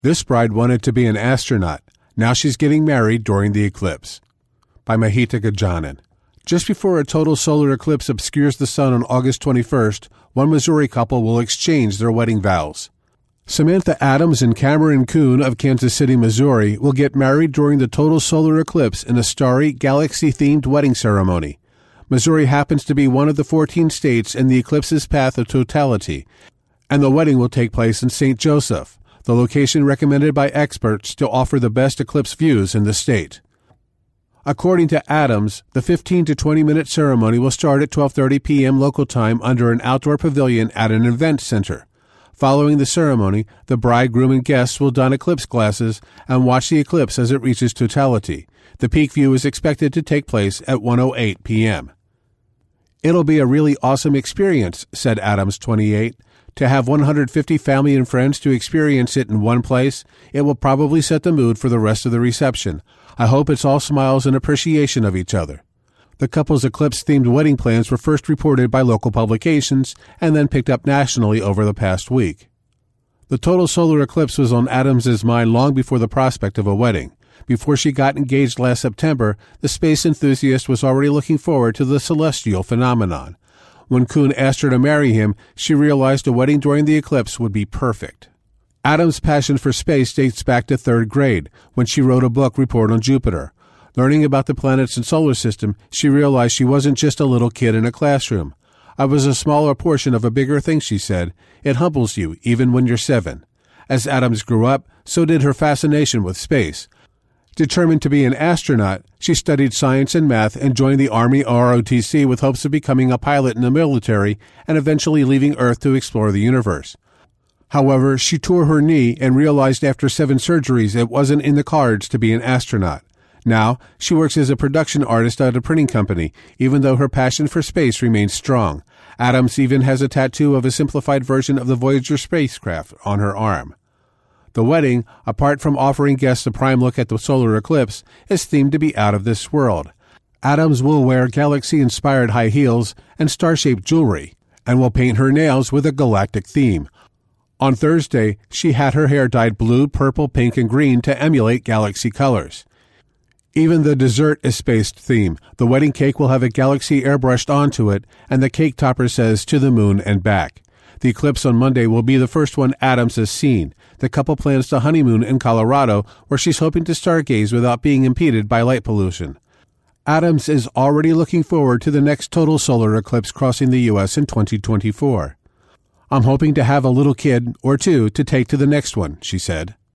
This bride wanted to be an astronaut. Now she's getting married during the eclipse. By Mahita Gajanan. Just before a total solar eclipse obscures the sun on August 21st, one Missouri couple will exchange their wedding vows. Samantha Adams and Cameron Kuhn of Kansas City, Missouri, will get married during the total solar eclipse in a starry, galaxy-themed wedding ceremony. Missouri happens to be one of the 14 states in the eclipse's path of totality, and the wedding will take place in St. Joseph, the location recommended by experts to offer the best eclipse views in the state. According to Adams, the 15 to 20-minute ceremony will start at 12:30 p.m. local time under an outdoor pavilion at an event center. Following the ceremony, the bride, groom, and guests will don eclipse glasses and watch the eclipse as it reaches totality. The peak view is expected to take place at 1:08 p.m. "It'll be a really awesome experience," said Adams, 28. "To have 150 family and friends to experience it in one place, it will probably set the mood for the rest of the reception. I hope it's all smiles and appreciation of each other." The couple's eclipse-themed wedding plans were first reported by local publications and then picked up nationally over the past week. The total solar eclipse was on Adams's mind long before the prospect of a wedding. Before she got engaged last September, the space enthusiast was already looking forward to the celestial phenomenon. When Kuhn asked her to marry him, she realized a wedding during the eclipse would be perfect. Adams' passion for space dates back to 3rd grade, when she wrote a book, Report on Jupiter. Learning about the planets and solar system, she realized she wasn't just a little kid in a classroom. "I was a smaller portion of a bigger thing," she said. "It humbles you, even when you're 7. As Adams grew up, so did her fascination with space. Determined to be an astronaut, she studied science and math and joined the Army ROTC with hopes of becoming a pilot in the military and eventually leaving Earth to explore the universe. However, she tore her knee and realized after 7 surgeries it wasn't in the cards to be an astronaut. Now, she works as a production artist at a printing company, even though her passion for space remains strong. Adams even has a tattoo of a simplified version of the Voyager spacecraft on her arm. The wedding, apart from offering guests a prime look at the solar eclipse, is themed to be out of this world. Adams will wear galaxy-inspired high heels and star-shaped jewelry, and will paint her nails with a galactic theme. On Thursday, she had her hair dyed blue, purple, pink, and green to emulate galaxy colors. Even the dessert is space-themed. The wedding cake will have a galaxy airbrushed onto it, and the cake topper says, "To the moon and back." The eclipse on Monday will be the first one Adams has seen. The couple plans to honeymoon in Colorado, where she's hoping to stargaze without being impeded by light pollution. Adams is already looking forward to the next total solar eclipse crossing the U.S. in 2024. "I'm hoping to have a little kid or 2 to take to the next one," she said.